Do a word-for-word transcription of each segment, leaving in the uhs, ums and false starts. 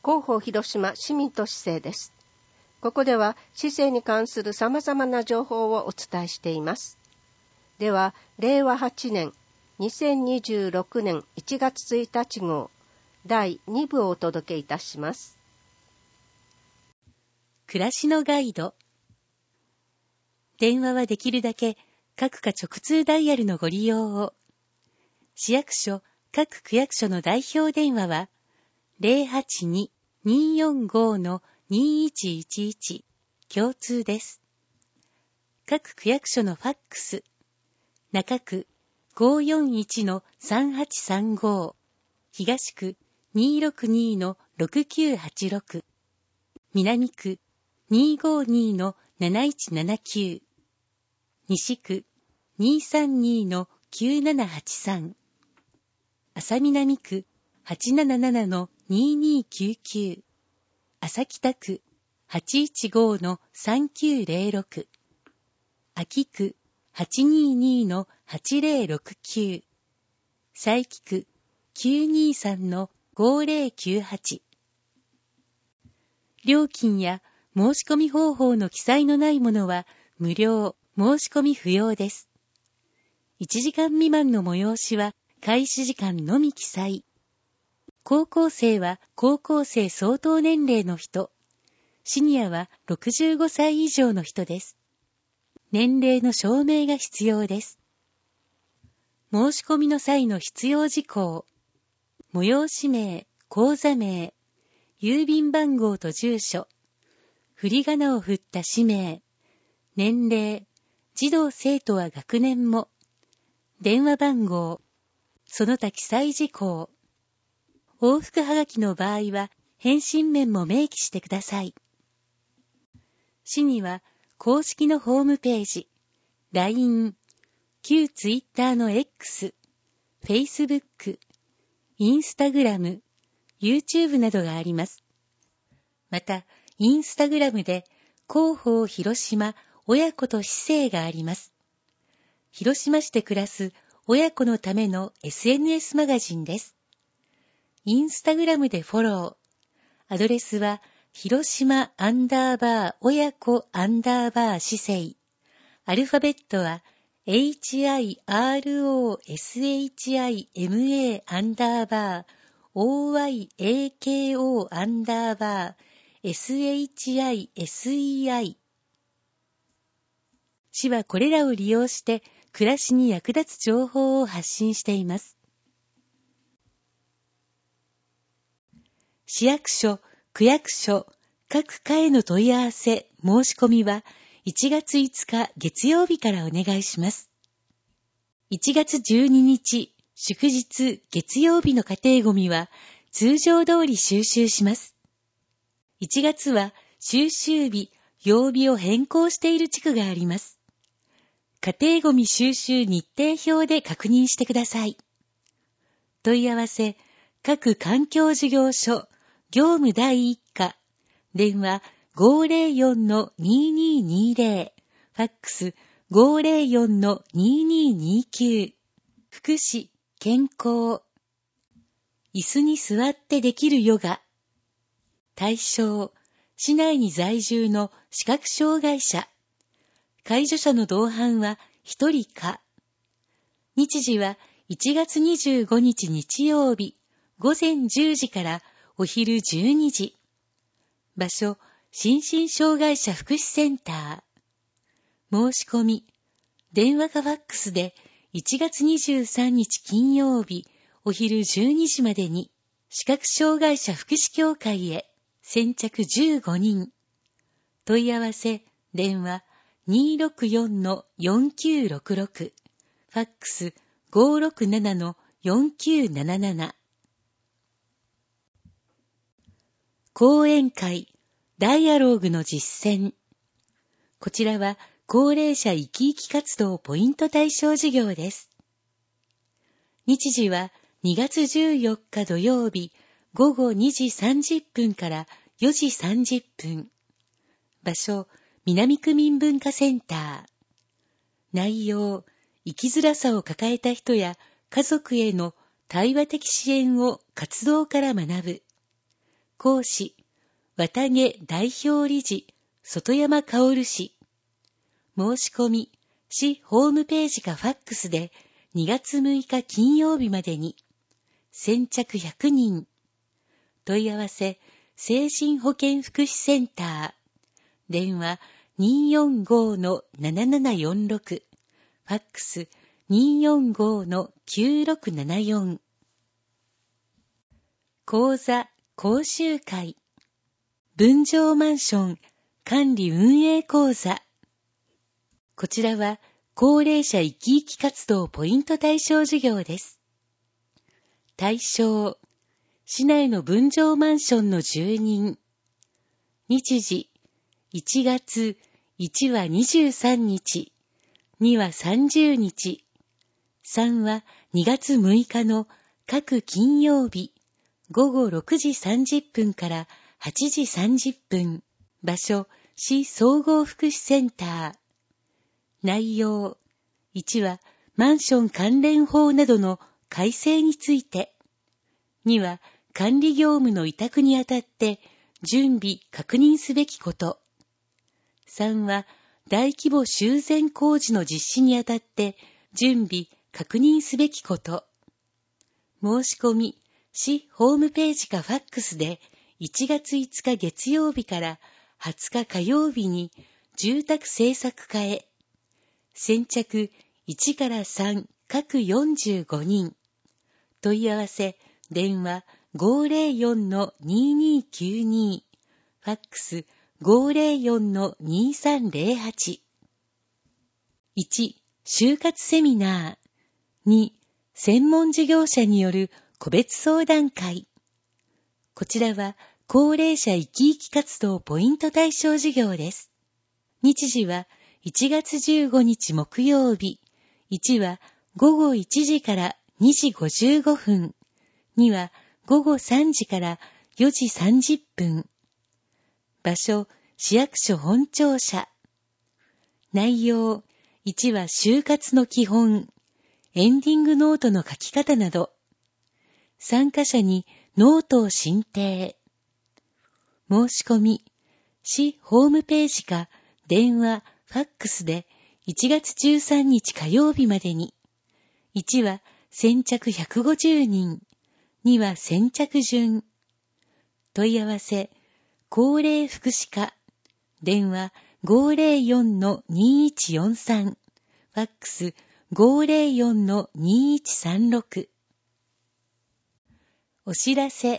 広報広島市民と市政です。ここでは市政に関する様々な情報をお伝えしています。では、れいわはちねんにせんにじゅうろくねんいちがつついたち号だいにぶをお届けいたします。 暮らしのガイド。電話はできるだけ各課直通ダイヤルのご利用を。市役所、各区役所の代表電話は ゼロはちに にーよんご のにーいちいちいち 共通です。各区役所のファックス、中区 ごーよんいち のさんはちさんご、東区 にーろくに のろくきゅうはちろく、南区 にーごーに のなないちななきゅう、西区 にーさんに のきゅうななはちさん、朝南区 はちなななな のにーにーきゅうきゅう、朝北区 はちいちご のさんきゅうぜろろく、秋区 はちにーにー のはちぜろろくきゅう、佐伯区 きゅうにーさん のごーぜろきゅうはち。料金や申し込み方法の記載のないものは無料、申し込み不要です。いちじかん未満の催しは開始時間のみ記載。高校生は高校生相当年齢の人、シニアはろくじゅうごさい以上の人です。年齢の証明が必要です。申し込みの際の必要事項、催し名、口座名、郵便番号と住所、振り仮名を振った氏名、年齢、児童生徒は学年も、電話番号、その他記載事項。往復はがきの場合は返信面も明記してください。市には公式のホームページ、ライン、旧ツイッターの X、Facebook、インスタグラム、YouTube などがあります。また、インスタグラムで広報広島親子と市政があります。広島市で暮らす親子のための エスエヌエス マガジンです。インスタグラムでフォロー。アドレスは、広島アンダーバー親子アンダーバー市政。アルファベットは、エイチアイアールオーエスエイチアイエムエー アンダーバー オーワイエーケーオー アンダーバー エスエイチアイエスイーアイ。市はこれらを利用して暮らしに役立つ情報を発信しています。市役所、区役所、各課への問い合わせ、申し込みはいちがついつか月曜日からお願いします。いちがつじゅうににち、祝日月曜日の家庭ごみは通常通り収集します。いちがつは収集日、曜日を変更している地区があります。家庭ごみ収集日程表で確認してください。問い合わせ、各環境事業所、業務第一課、電話 ごーぜろよんのにーにーにーぜろ、ファックス ごーぜろよんのにーにーにーきゅう、福祉、健康、椅子に座ってできるヨガ、対象、市内に在住の視覚障害者、介助者の同伴はひとりか。日時はいちがつにじゅうごにち日曜日、ごぜんじゅうじからお昼じゅうにじ。場所、心身障害者福祉センター。申し込み、電話かファックスでいちがつにじゅうさんにち金曜日、お昼じゅうにじまでに、視覚障害者福祉協会へ、先着じゅうごにん。問い合わせ、電話 にーろくよんのよんきゅうろくろく、ファックス ごーろくななのよんきゅうなななな。講演会、ダイアローグの実践。こちらは高齢者生き生き活動ポイント対象事業です。日時はにがつじゅうよっか土曜日ごごにじさんじゅっぷんからよじさんじゅっぷん。場所、南区民文化センター。内容、生きづらさを抱えた人や家族への対話的支援を活動から学ぶ。 講師、綿毛代表理事、外山薫氏。申し込み、市ホームページかファックスでにがつむいか金曜日までに。先着ひゃくにん。問い合わせ、精神保健福祉センター。電話 にーよんご のななななよんろく。ファックス にーよんご のきゅうろくななよん。講座、講習会。分譲マンション管理運営講座。こちらは高齢者生き生き活動ポイント対象事業です。対象、市内の分譲マンションの住人。日時、いちがつ、いちはにじゅうさんにち、にはさんじゅうにち、さんはにがつむいかの各金曜日、ごごろくじさんじゅっぷんからはちじさんじゅっぷん。場所、市総合福祉センター。内容、いちはマンション関連法などの改正について。には管理業務の委託にあたって準備確認すべきこと。さんは大規模修繕工事の実施にあたって準備確認すべきこと。申し込み、市ホームページかファックスでいちがついつか月曜日からはつか火曜日に住宅政策課へ。先着いちからさん各よんじゅうごにん。問い合わせ、電話 ごーぜろよんのにーにーきゅうに、ファックス ごーぜろよんのにーさんぜろはち。いち、就活セミナー。に、専門事業者による個別相談会。こちらは高齢者生き生き活動ポイント対象事業です。日時はいちがつじゅうごにち木曜日。いちはごごいちじからにじごじゅうごふん。にはごごさんじからよじさんじゅっぷん。場所、市役所本庁舎。内容、いちは就活の基本、エンディングノートの書き方など。参加者にノートを申請。申し込み、市ホームページか電話、ファックスでいちがつじゅうさんにち火曜日までに。いちは先着ひゃくごじゅうにん。には先着順。問い合わせ、高齢福祉課。電話 ごーぜろよんのにーいちよんさん。ファックス ごーぜろよんのにーいちさんろく。お知らせ。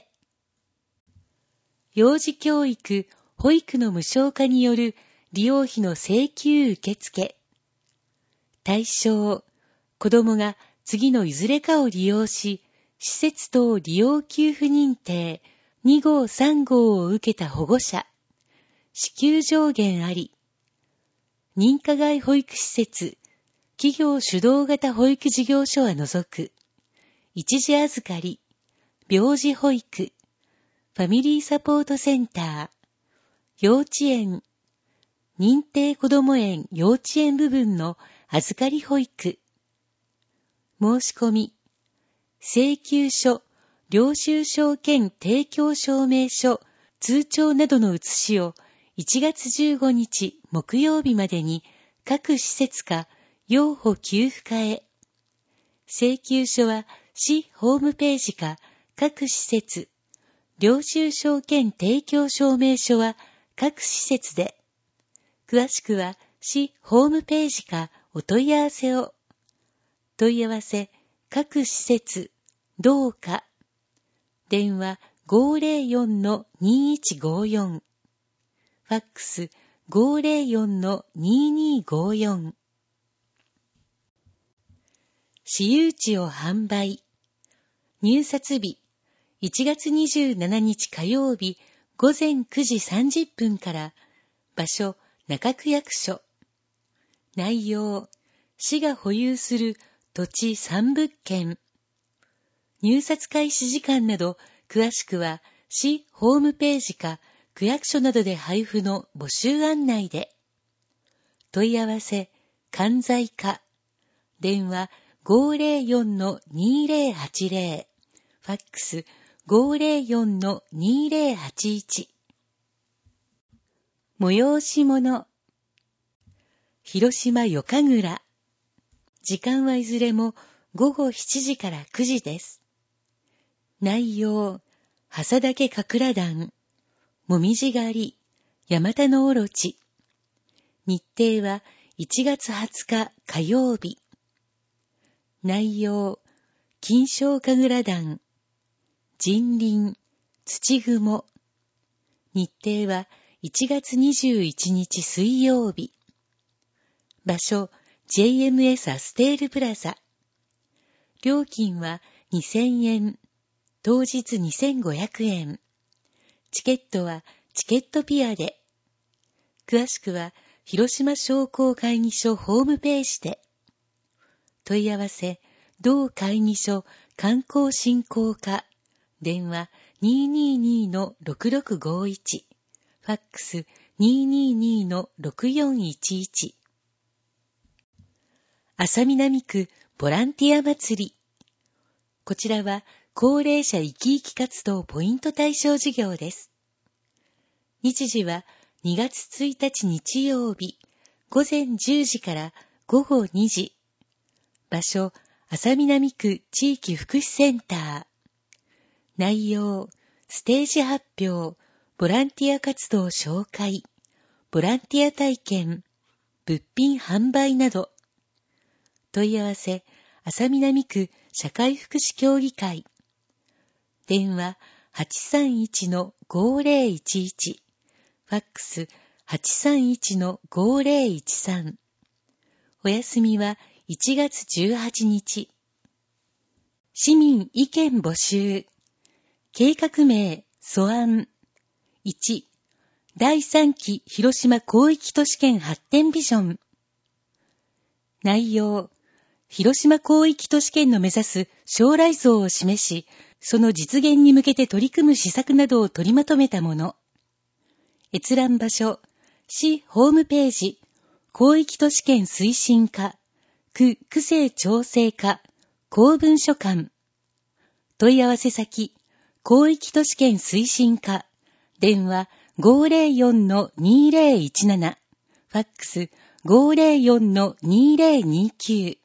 幼児教育、保育の無償化による利用費の請求受付。対象、子どもが次のいずれかを利用し、施設等利用給付認定にごうさんごうを受けた保護者。支給上限あり。認可外保育施設、企業主導型保育事業所は除く。一時預かり、病児保育、ファミリーサポートセンター、幼稚園、認定こども園幼稚園部分の預かり保育。申し込み、請求書、領収書兼提供証明書、通帳などの写しをいちがつじゅうごにち木曜日までに各施設か幼保給付課へ。請求書は市ホームページか各施設、領収書兼提供証明書は各施設で。詳しくは市ホームページかお問い合わせを。問い合わせ、各施設、どうか。電話 ごーぜろよんのにーいちごよん。ファックス ごーぜろよんのにーにーごよん。私有地を販売。入札日、いちがつにじゅうしちにち火曜日ごぜんくじさんじゅっぷんから。場所、中区役所。内容、市が保有する土地さんぶっけん。入札開始時間など、詳しくは市ホームページか区役所などで配布の募集案内で。問い合わせ、関西課。電話 ごーぜろよんのにーぜろはちぜろ。ファックスごーぜろよんのにーぜろはちいち。催し物。広島夜神楽。時間はいずれもごごしちじからくじです。内容、挟岳神楽団、もみじ狩り、山田のおろち。日程はいちがつはつか火曜日。内容、金賞神楽団、人林、土雲。日程はいちがつにじゅういちにち水曜日。場所、ジェイエムエス アステールプラザ。料金はにせんえん。当日にせんごひゃくえん。チケットはチケットピアで。詳しくは広島商工会議所ホームページで。問い合わせ、同会議所観光振興課。電話 にーにーにーのろくろくごいち。ファックス にーにーにーのろくよんいちいち。安佐南区ボランティア祭り。こちらは高齢者生き生き活動ポイント対象事業です。日時はにがつついたち日曜日、ごぜんじゅうじからごごにじ。場所、安佐南区地域福祉センター。内容、ステージ発表、ボランティア活動紹介、ボランティア体験、物品販売など。問い合わせ、安佐南区社会福祉協議会。電話 はちさんいちのごぜろいちいち。ファックス はちさんいちのごぜろいちさん。お休みはいちがつじゅうはちにち。市民意見募集。計画名、素案。いち、だいさんき広島広域都市圏発展ビジョン。内容、広島広域都市圏の目指す将来像を示し、その実現に向けて取り組む施策などを取りまとめたもの。閲覧場所、市ホームページ、広域都市圏推進課、区区政調整課、公文書館。問い合わせ先、広域都市圏推進課、電話 ごーぜろよんのにーぜろいちなな、ファックス ごーぜろよんのにーぜろにきゅう。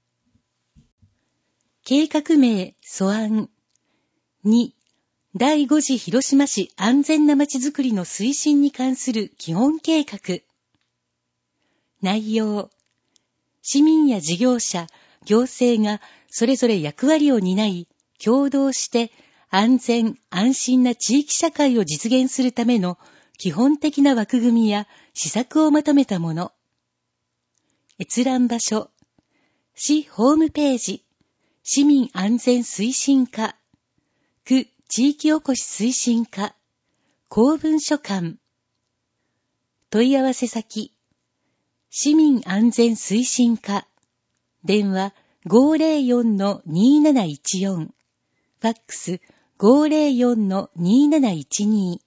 計画名、素案。に、だいご次広島市安全なまちづくりの推進に関する基本計画。内容、市民や事業者、行政がそれぞれ役割を担い、協働して安全・安心な地域社会を実現するための基本的な枠組みや施策をまとめたもの。閲覧場所、市ホームページ、市民安全推進課、区地域おこし推進課、公文書館。問い合わせ先、市民安全推進課、電話 ごーぜろよんのにーなないちよん、ファックス ごーぜろよんのにーなないちに。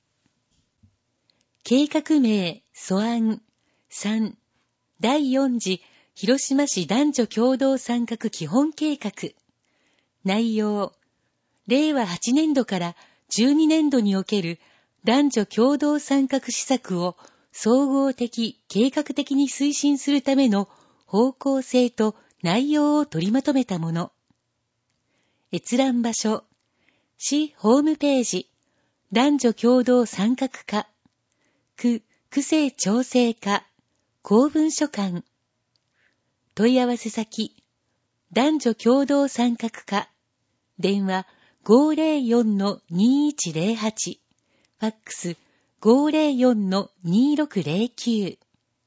計画名、素案。さん、だいよん次広島市男女共同参画基本計画。内容、れいわはちねんどからじゅうにねんどにおける男女共同参画施策を総合的・計画的に推進するための方向性と内容を取りまとめたもの。閲覧場所、市ホームページ、男女共同参画課、区区政調整課、公文書館。問い合わせ先、男女共同参画課、電話 ごーぜろよんのにーいちぜろはち、ファックス ごーぜろよんのにーろくぜろきゅう。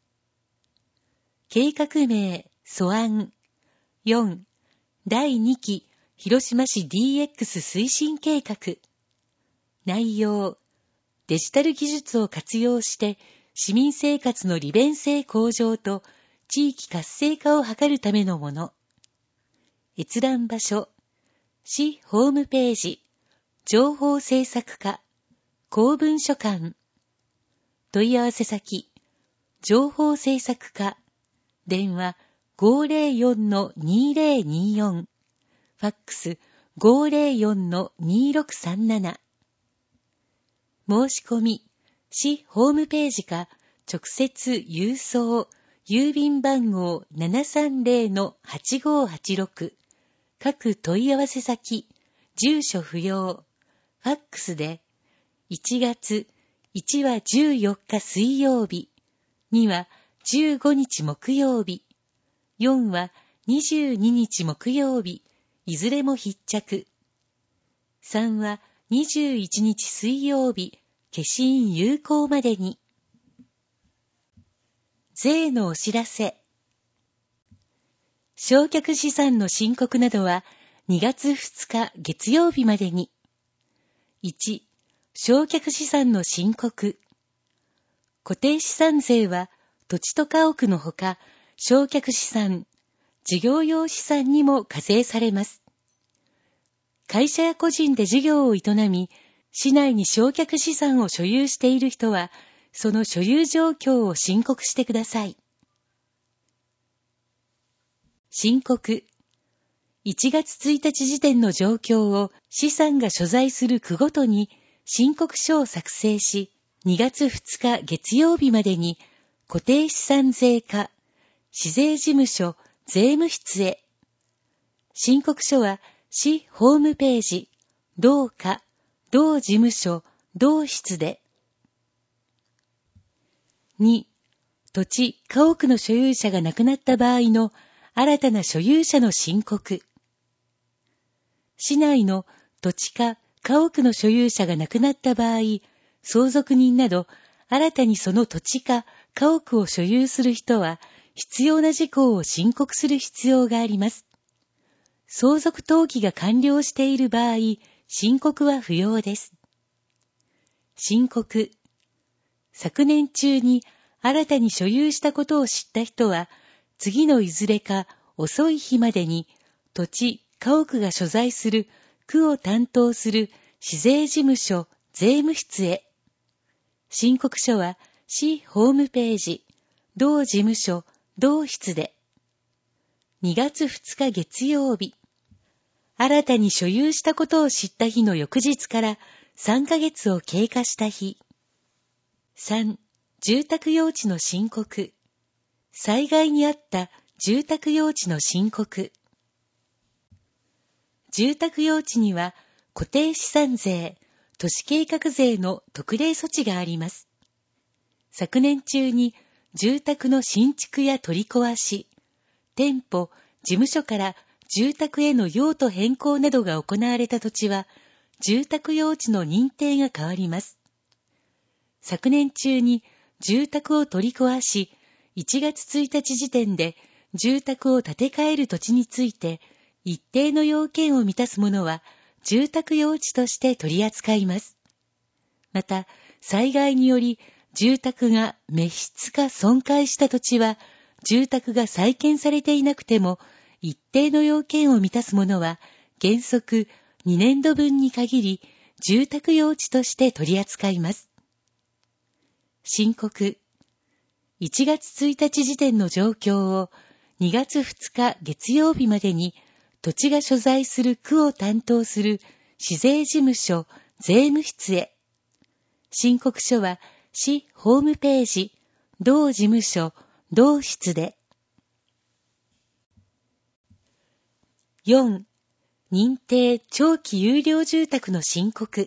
計画名、素案。よん、だいにき広島市 ディーエックス 推進計画。内容、デジタル技術を活用して市民生活の利便性向上と地域活性化を図るためのもの。閲覧場所、市ホームページ、情報政策課、公文書館。問い合わせ先、情報政策課、電話 ごーぜろよんのにーぜろにーよん、ファックスごーぜろよんのにーろくさんなな。申し込み、市ホームページか直接郵送、郵便番号 ななさんぜろのはちごーはちろく、各問い合わせ先、住所不要、ファックスで、いちがつ、いちはじゅうよっか水曜日、にはじゅうごにち木曜日、よんはにじゅうににち木曜日、いずれも必着。さんはにじゅういちにち水曜日、消印有効までに。税のお知らせ。償却資産の申告などはにがつふつか月曜日までに。いち、償却資産の申告。固定資産税は土地と家屋のほか、償却資産、事業用資産にも課税されます。会社や個人で事業を営み、市内に償却資産を所有している人は、その所有状況を申告してください。申告。いちがつついたち時点の状況を資産が所在する区ごとに申告書を作成し、にがつふつか月曜日までに固定資産税課、市税事務所、税務室へ。申告書は市ホームページ、同課、同事務所、同室で。に、土地、家屋の所有者が亡くなった場合の新たな所有者の申告。市内の土地か家屋の所有者が亡くなった場合、相続人など新たにその土地か家屋を所有する人は必要な事項を申告する必要があります。相続登記が完了している場合、申告は不要です。申告。昨年中に新たに所有したことを知った人は、次のいずれか遅い日までに土地、家屋が所在する区を担当する市税事務所、税務室へ。申告書は市ホームページ、同事務所、同室で。にがつふつか月曜日。新たに所有したことを知った日の翌日からさんかげつを経過した日。さん、住宅用地の申告。災害にあった住宅用地の申告。住宅用地には固定資産税、都市計画税の特例措置があります。昨年中に住宅の新築や取り壊し、店舗、事務所から住宅への用途変更などが行われた土地は、住宅用地の認定が変わります。昨年中に住宅を取り壊し、いちがつついたち時点で住宅を建て替える土地について、一定の要件を満たすものは、住宅用地として取り扱います。また、災害により住宅が滅失か損壊した土地は、住宅が再建されていなくても、一定の要件を満たすものは、原則にねんどぶんに限り、住宅用地として取り扱います。申告。いちがつついたち時点の状況をにがつふつか月曜日までに土地が所在する区を担当する市税事務所、税務室へ。申告書は市ホームページ、同事務所、同室で。よん、認定長期有料住宅の申告。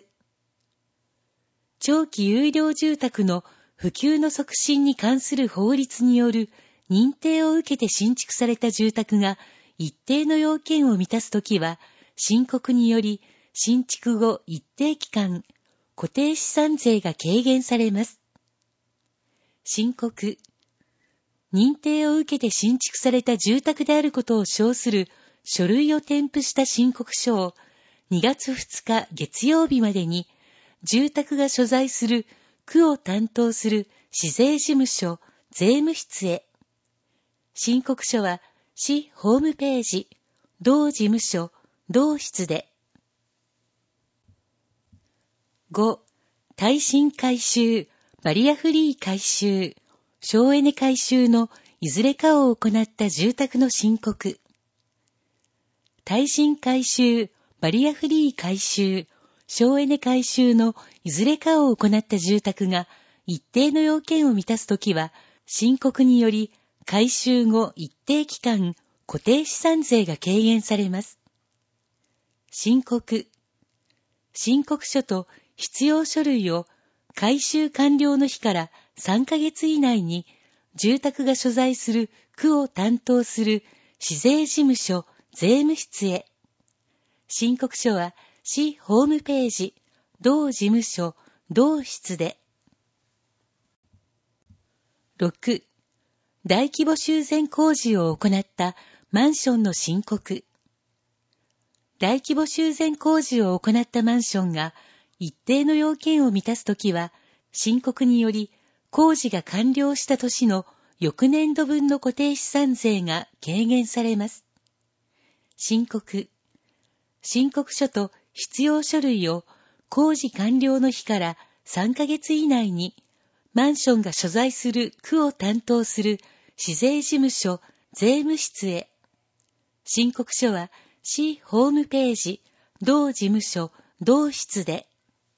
長期有料住宅の普及の促進に関する法律による認定を受けて新築された住宅が一定の要件を満たすときは、申告により新築後一定期間、固定資産税が軽減されます。申告。認定を受けて新築された住宅であることを証する書類を添付した申告書をにがつふつか月曜日までに住宅が所在する区を担当する市税事務所、税務室へ。申告書は市ホームページ、同事務所、同室で。ご、耐震改修、バリアフリー改修、省エネ改修のいずれかを行った住宅の申告。耐震改修、 バリアフリー改修、省エネ改修のいずれかを行った住宅が一定の要件を満たすときは、申告により改修後一定期間固定資産税が軽減されます。申告。申告書と必要書類を改修完了の日からさんかげつ以内に住宅が所在する区を担当する市税事務所税務室へ。申告書は市ホームページ、同事務所、同室で。ろく. 大規模修繕工事を行ったマンションの申告。大規模修繕工事を行ったマンションが一定の要件を満たすときは、申告により工事が完了した年の翌年度分の固定資産税が軽減されます。申告。申告書と必要書類を工事完了の日からさんかげつ以内にマンションが所在する区を担当する市税事務所税務室へ。申告書は市ホームページ、同事務所、同室で。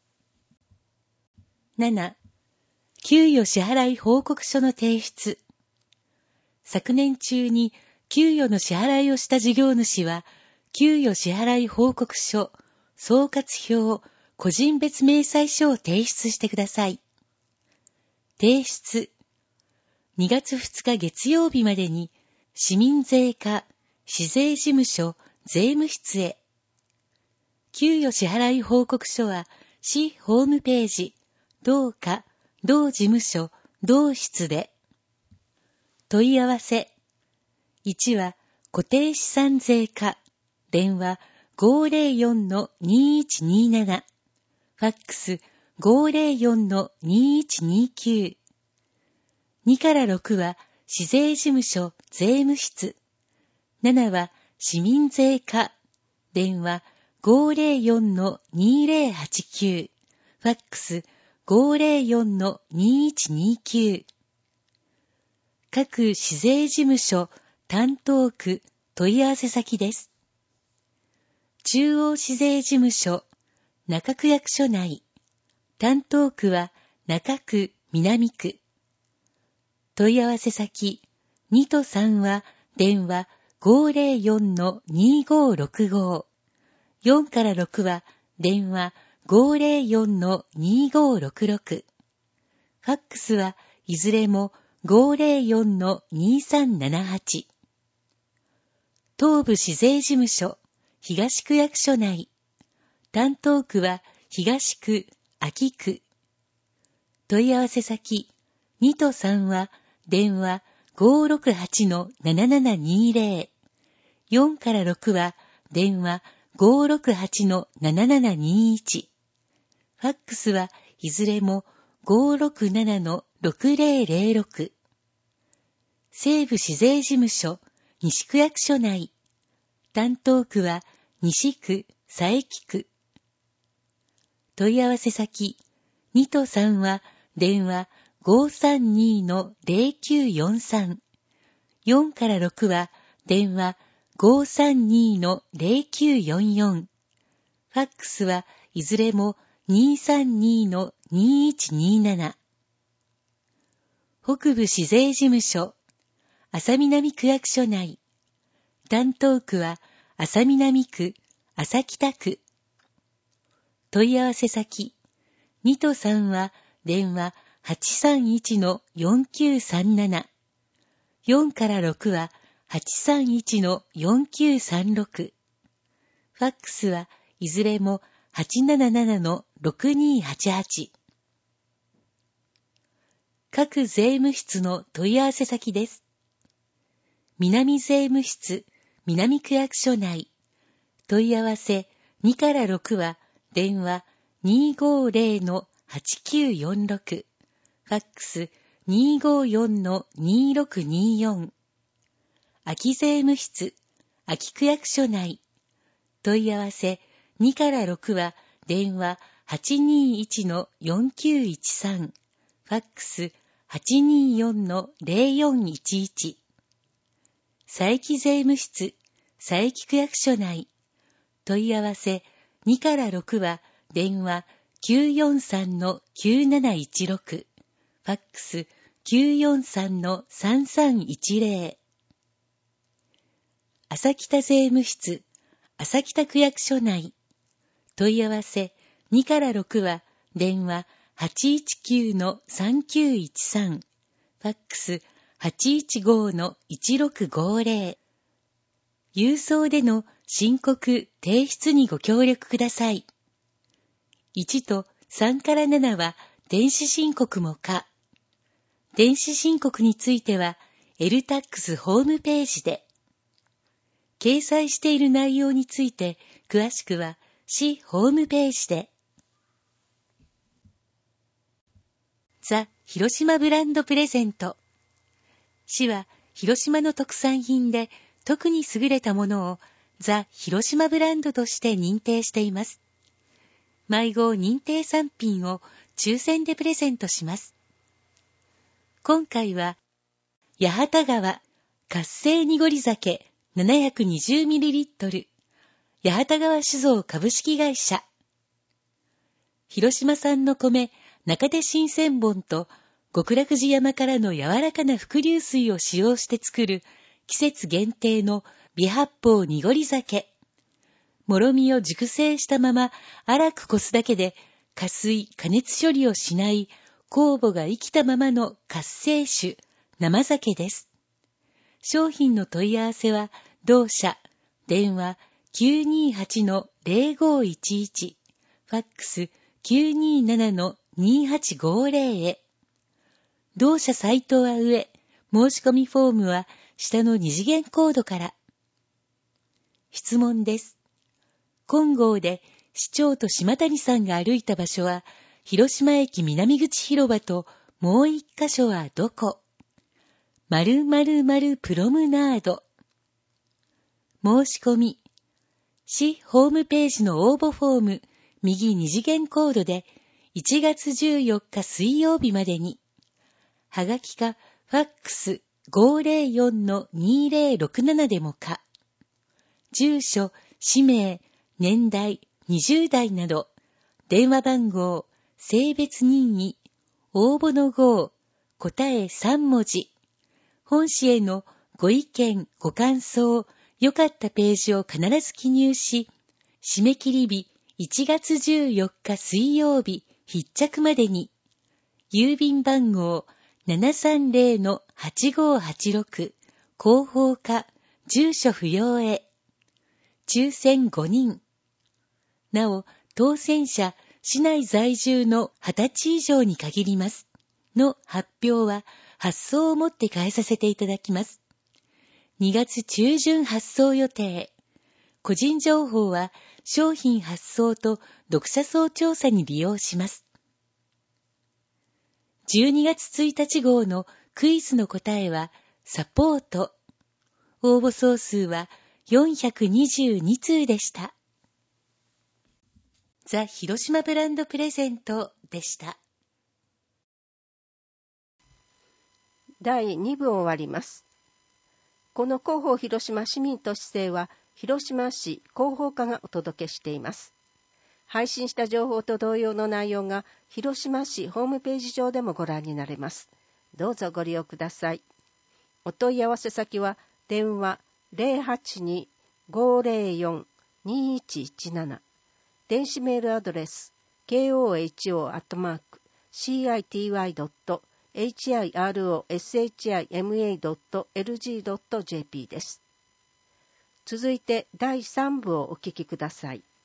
なな. 給与支払い報告書の提出。昨年中に給与の支払いをした事業主は、給与支払い報告書、総括表、個人別明細書を提出してください。提出。にがつふつか月曜日までに、市民税課、市税事務所、税務室へ。給与支払い報告書は、市ホームページ、同課、同事務所、同室で。問い合わせ。いちは、固定資産税課、電話 ごーぜろよんのにーいちにーなな、ファックス ごーぜろよんのにーいちにーきゅう。にからろくは、市税事務所、税務室。ななは、市民税課、電話 ごーぜろよんのにーぜろはちきゅう、ファックス ごーぜろよんのにーいちにーきゅう。各市税事務所担当区問い合わせ先です。中央市税事務所中区役所内、担当区は中区南区。問い合わせ先にとさんは電話 ごーぜろよんのにーごーろくご、よんからろくは電話 ごーぜろよんのにーごーろくろく、ファックスはいずれも ごーぜろよんのにーさんななはち。東部市税事務所東区役所内、担当区は東区、秋区。問い合わせ先にとさんは電話 ごーろくはちのななななにーぜろ、よんからろくは電話 ごーろくはちのななななにーいち、ファックスはいずれも ごーろくななのろくぜろぜろろく。西部市税事務所西区役所内、担当区は西区、佐伯区。問い合わせ先にとさんは電話 ごーさんにのぜろきゅうよんさん、よんからろくは電話 ごーさんにのぜろきゅうよんよん、ファックスはいずれも にーさんにのにーいちにーなな。北部市税事務所安佐南区役所内、担当区は安佐南区、安佐北区。問い合わせ先にとさんは電話 はちさんいちのよんきゅうさんなな、よんからろくは はちさんいちのよんきゅうさんろく、ファックスはいずれも はちななななのろくにーはちはち。各税務室の問い合わせ先です。南税務室南区役所内、問い合わせにからろくは電話 にーごーぜろのはちきゅうよんろく、ファックス にーごーよんのにーろくにーよん。秋税務室秋区役所内、問い合わせにからろくは電話 はちにーいちのよんきゅういちさん、ファックス はちにーよんのぜろよんいちいち。佐伯税務室佐伯区役所内、 問い合わせにからろくは電話 きゅうよんさんのきゅうなないちろく、ファックス きゅうよんさんのさんさんいちぜろ。朝北税務室、朝北区役所内。問い合わせにからろくは電話 はちいちきゅうのさんきゅういちさん、ファックス はちいちごのいちろくごぜろ。郵送での申告・提出にご協力ください。いちとさんからななは電子申告も可。電子申告については エルタックス ホームページで。掲載している内容について詳しくは市ホームページで。ザ・広島ブランドプレゼント。市は広島の特産品で特に優れたものをザ・広島ブランドとして認定しています。毎号認定産品を抽選でプレゼントします。今回は、八幡川活性濁り酒 ななひゃくにじゅうミリリットル、八幡川酒造株式会社。広島産の米、中手新鮮本と極楽寺山からの柔らかな伏流水を使用して作る季節限定の微発泡濁り酒。もろみを熟成したまま粗くこすだけで加水・加熱処理をしない酵母が生きたままの活性酒、生酒です。商品の問い合わせは同社、電話 きゅうにはちのぜろごいちいち、ファックス きゅうにななのにはちごぜろ へ。同社サイトは上、申し込みフォームは下の二次元コードから。質問です。金剛で市長と島谷さんが歩いた場所は、広島駅南口広場ともう一箇所はどこ？〇〇〇プロムナード。申し込み。市ホームページの応募フォーム、右二次元コードでいちがつじゅうよっか水曜日までに。はがきかファックス ごぜろよんのにぜろろくなな でもか。住所、氏名、年代、にじゅうだいなど、電話番号、性別任意、応募の号、答えさんもじ。本誌へのご意見、ご感想、良かったページを必ず記入し、締め切り日いちがつじゅうよっか水曜日必着までに、郵便番号 ななさんぜろのはちごーはちろく、広報課、住所不要へ。抽選ごにん。なお、当選者、市内在住のはたち以上に限ります。の発表は、発送をもって返させていただきます。にがつ中旬発送予定。個人情報は、商品発送と読者層調査に利用します。じゅうにがつついたち号のクイズの答えは、サポート。応募総数はよんひゃくにじゅうにつうでした。ザ・広島ブランドプレゼントでした。 だいにぶ終わります。この広報広島市民都市政は広島市広報課がお届けしています。配信した情報と同様の内容が広島市ホームページ上でもご覧になれます。どうぞご利用ください。お問い合わせ先は電話 ゼロはちに ごぜろよん にいちいちなな、電子メールアドレス ケーオーエイチオー アットマーク シーアイティーワイ ドット エイチアイアールオーエスエイチアイエムエー ドット エルジー ドット ジェーピー です。続いてだいさんぶをお聞きください。